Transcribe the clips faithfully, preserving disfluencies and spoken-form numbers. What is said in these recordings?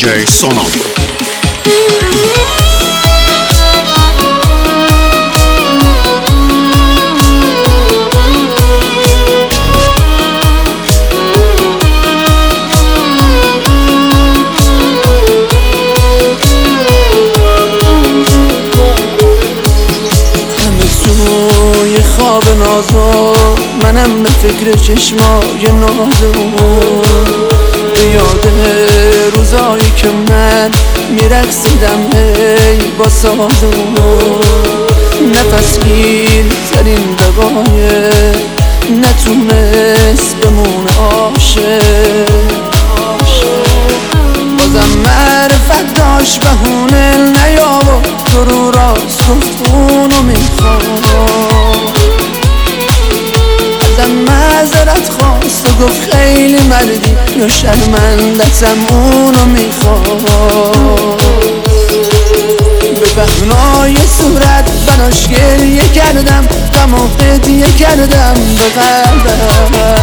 جی سونال. خواب نازو منم به فکر چشمای نازو، یاد روزایی که من میرقصیدم ای با سازو، نفس گیر ترین دقایق نتونست بمونه عاشق، بازم معرفت داشت بهونه نیاورد تو رو راست گفت اونو میخوام، ازم معذرت خواست و گفت خیلی مردی یا شرمندتم اونو میخوام، به بهنای صورت براش گریه کردم غم و هدیه کردم به قلبم،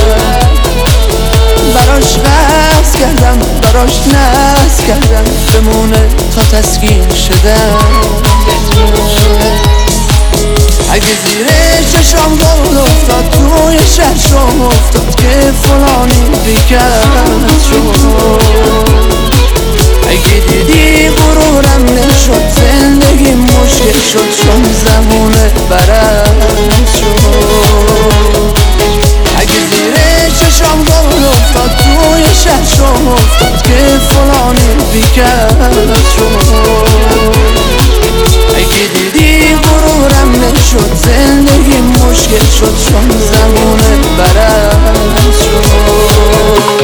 براش قصد کردم براش ناز کردم بمونه تا تسکین شدم، اگه زیر چشام گل افتاد توی چشم افتاد که فلانی بیکرد شد، اگه دیدی غرورم نشد زندگی مشکل شد چون زمونه برد شد، اگه زیر چشام گل افتاد توی چشم افتاد که فلانی بیکرد شد، اگه دیدی غرورم نشد زندگی مشکل شد چون زمونه برد شد.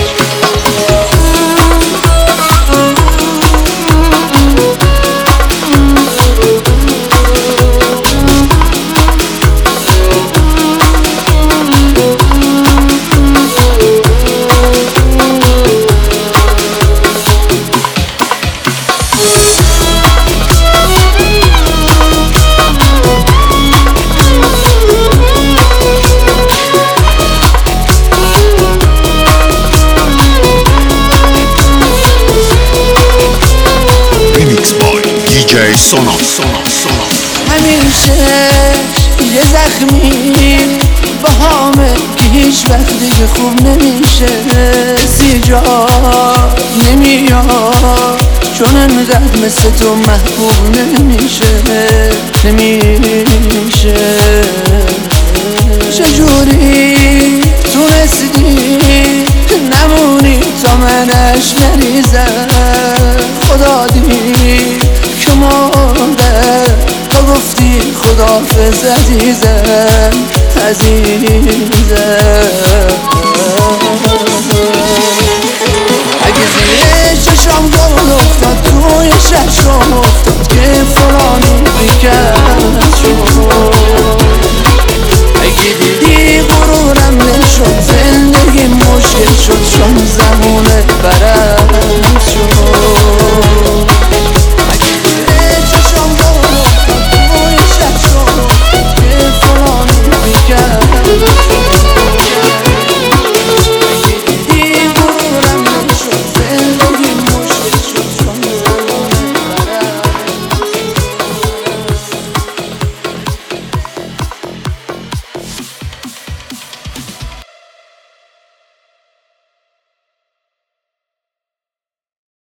جی سونال سونال سونال. همیشه یه زخمی با همه که هیچ وقت دیگه خوب نمیشه، زیجا نمیاد چون انقدر مثل تو محبوب نمیشه نمیشه، چجوری تونستی نمونی تا منش نریزم، خدا دید که مرده تو گفتی خداحافظ عزیزم عزیزم.